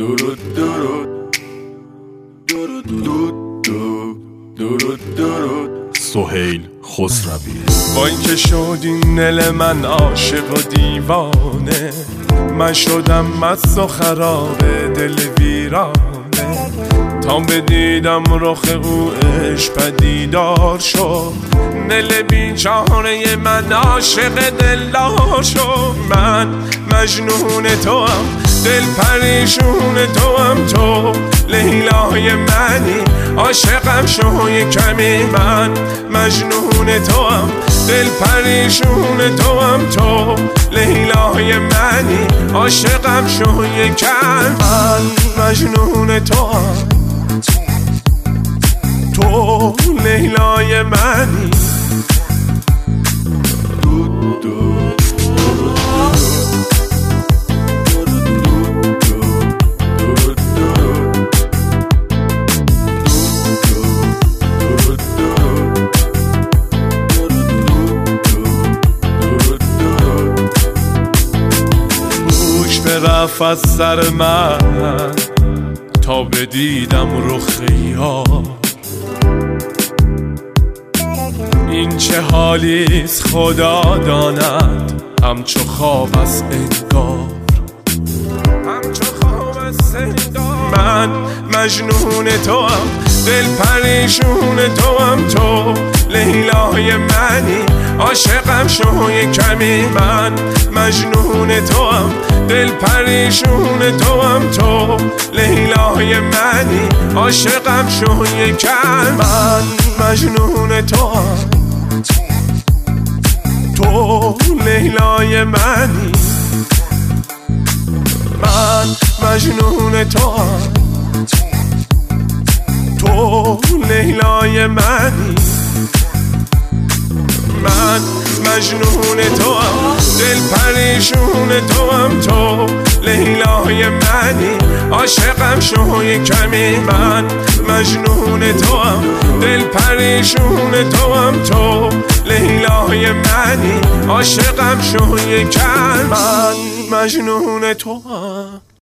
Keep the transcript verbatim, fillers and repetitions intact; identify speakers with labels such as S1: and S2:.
S1: درود درود درود درود درود درود
S2: سهیل خسروی.
S1: با اینکه شد این دل من عاشق و دیوانه، من شدم مست و خراب دل ویرانه، تا بدیدم رخ او عشق پدیدار شد، دل بیچاره من عاشق دلدار شد. من مجنون تو هم، دل پریشون تو هم، تو لیلای منی، عاشقم شو یه کمی. من مجنون تو هم، دل پریشون تو هم، تو لیلای منی، عاشقم شو یه کم. من مجنون تو هم، تو لیلای منی. رفت از سر من تا بدیدم رخ یار، این چه حالیست خدا داند، همچو خواب است انگار، همچو خواب است انگار. من مجنون تو هم، دل پریشون تو هم، تو لیلای منی، عاشقم شو یه کمی. من مجنون تو هم، دل پریشون تو هم، تو لیلای منی، عاشقم شو یه کم. من مجنون تو هم، تو لیلای منی. من مجنون تو هم، تو لیلای منی. من مجنون تو هم، دل پریشون تو هم، تو لیلای منی، عاشقم شو یه کمی. من مجنون تو هم، دل پریشون تو هم، تو لیلای منی، عاشقم شو یه کم. من مجنون تو هم.